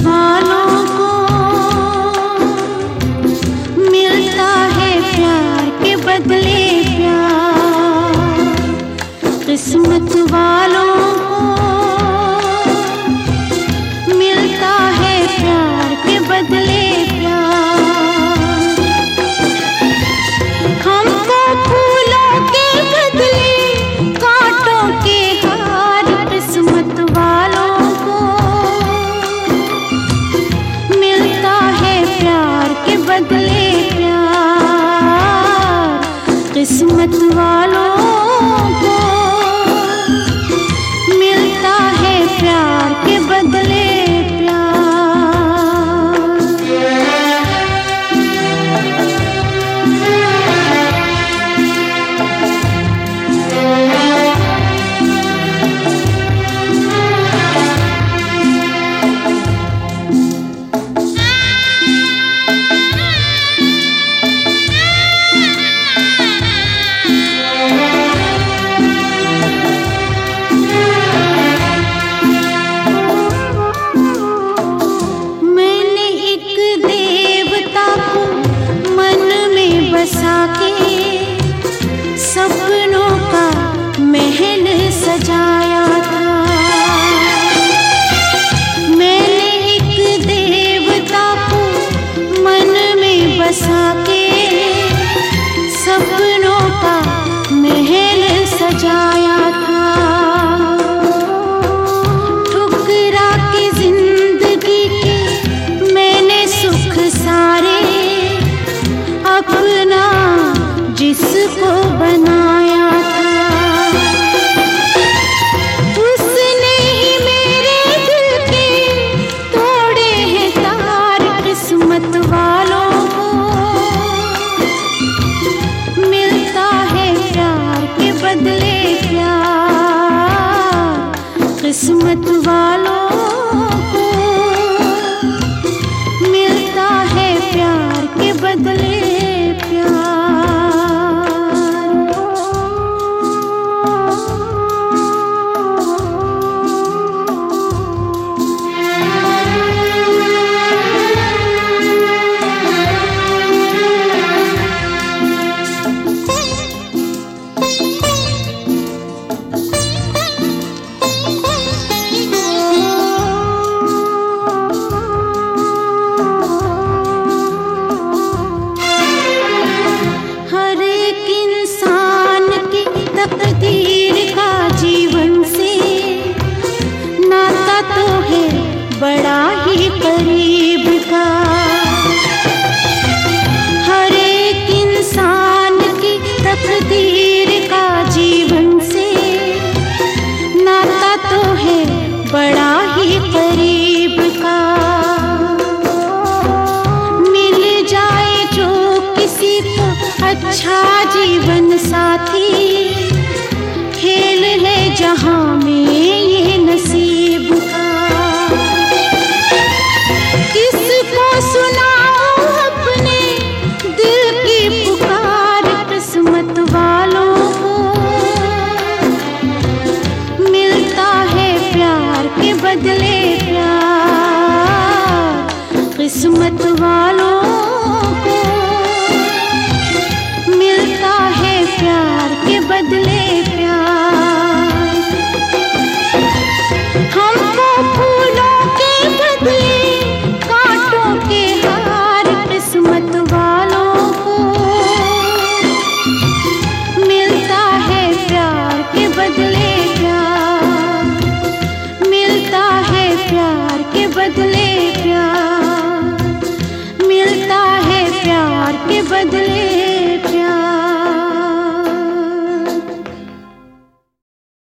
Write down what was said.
वालों को मिलता है प्यार के बदले प्यार, किस्मत वालों को मिलता है प्यार के बदले प्यार। हमको फूलों के बदले कांटों के हार, किस्मत वालों को मिलता है प्यार के बदले प्यार, किस्मत वालों को मिलता है प्यार के बदले सपनों का महल सजाया था। मैंने एक देवता को मन में बसा के सपनों का महल सजाया था। ठुकरा के जिंदगी के मैंने सुख सारे अपना जिसको बनाया था, उसने ही मेरे दिल के तोड़े हैं तार, किस्मत वालों को मिलता है प्यार के बदले प्यार, किस्मत वालों को मिलता है प्यार के बदले प्यार। तकदीर का जीवन से नाता तो है बड़ा ही करीब का। हर एक इंसान की तकदीर का जीवन से नाता तो है बड़ा ही करीब का। मिल जाए जो किसी को अच्छा जीवन साथी, खेल है जहां में ये नसीब का। किसको सुनाऊं अपने दिल की पुकार, किस्मत वालों को मिलता है प्यार के बदले प्यार, किस्मत वालों को मिलता है प्यार के बदले